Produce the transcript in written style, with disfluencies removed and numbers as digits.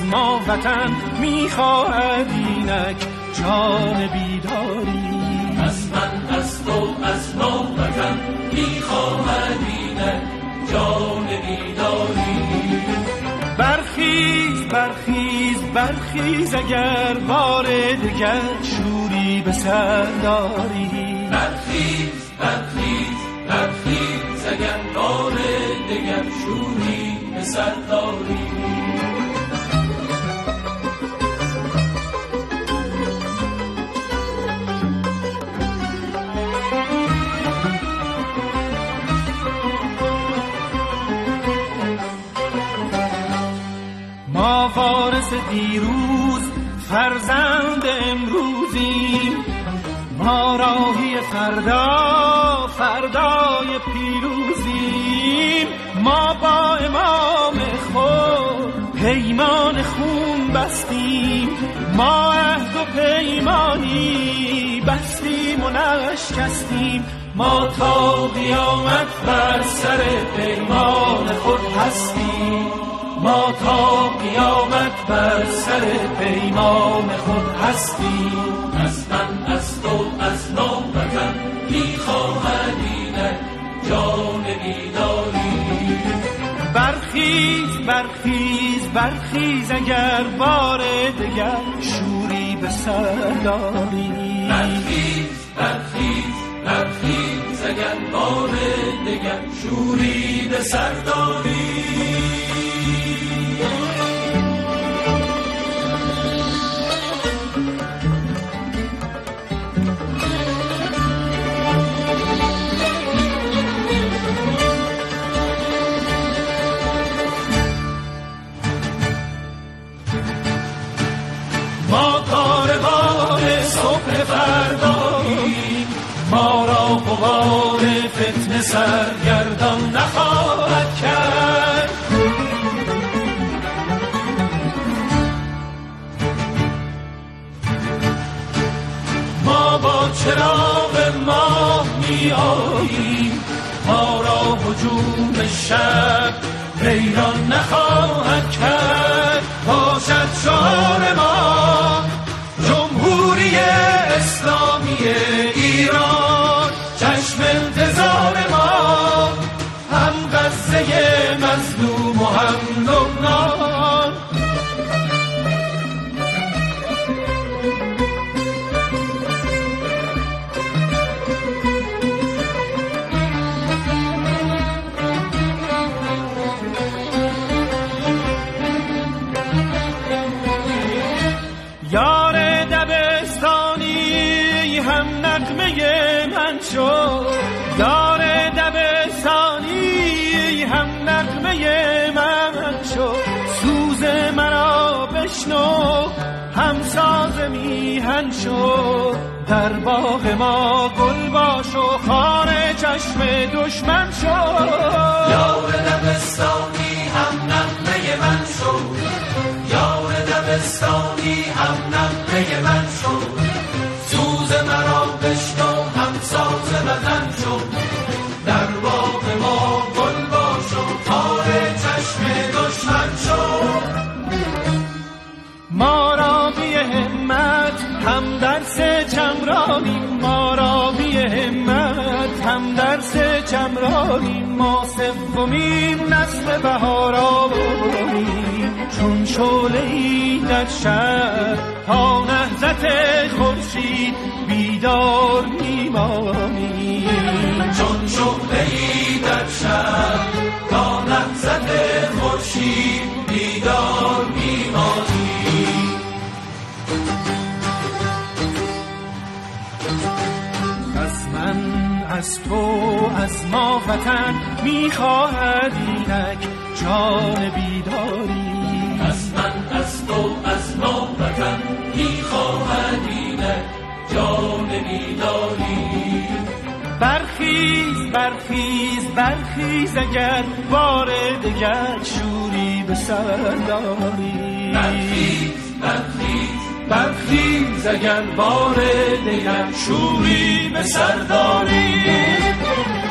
ما وطن میخواهد اینک جان بیداری. از من، از تو، از ما وطن میخواهد اینک جان بیداری. برخیز برخیز برخیز اگر بار دگر شوری به سر داری. برخیز برخیز برخیز اگر بار دگر شوری به سر داری. ما وارث دیروز فرزند امروزیم، ما راهی فردا فردای پیروزیم. ما با امام خود پیمان خون بستیم، ما عهد و پیمانی بستیم و نشکستیم. ما تا قیامت بر سر پیمان خود هستیم، ما تا قیامت بر سر پیمان خود هستیم. از من، از تو، از ما وطن میخواهد اینک جان بیداری. برخیز برخیز برخیز اگر بار دگر شوری به سر داری. برخیز برخیز برخیز اگر بار دگر شوری به سر داری. ما کاروان صبح فرداییم، ما را غبار فتنه سرگردان نخواهد کرد. ما با چراغ ماه می آییم، ما را هجوم شب ویران نخواهد کرد. باشد شعار ما جمهوری اسلامی ایران، چشم انتظار ما هم غزه مظلوم و هم لبنان. یار دبستانی هم نغمه من شد، یار دبستانی هم نغمه من شد. سوز مرا بشنو هم ساز میهن شد، در باغ ما گل باش و خار چشم دشمن شد. یار دبستانی هم نغمه من شد، یار دبستانی هم نغمه من شد. سوز مرا بشنو هم ساز وطن شد، در باغ ما گل باش و خار چشم دشمن شد. ما را بی همت هم درس چمرانیم، ما را بی همت هم درس چمرانیم. ما سومین نسل بهارانیم، چون شعله‌ای در شهر تا نهضت خورشید بیدار میمانیم. چون شعله‌ای در شهر تا نهضت خورشید بیدار میمانیم. از من، از تو، از ما وطن میخواهد اینک جان بیداری. از من، از تو، از ما وطن میخواهد اینک جان بیداری. برخیز برخیز برخیز اگر بار دگر شوری به سر داری. برخیز برخیز برخیز اگر بار دگر شوری به سر داری.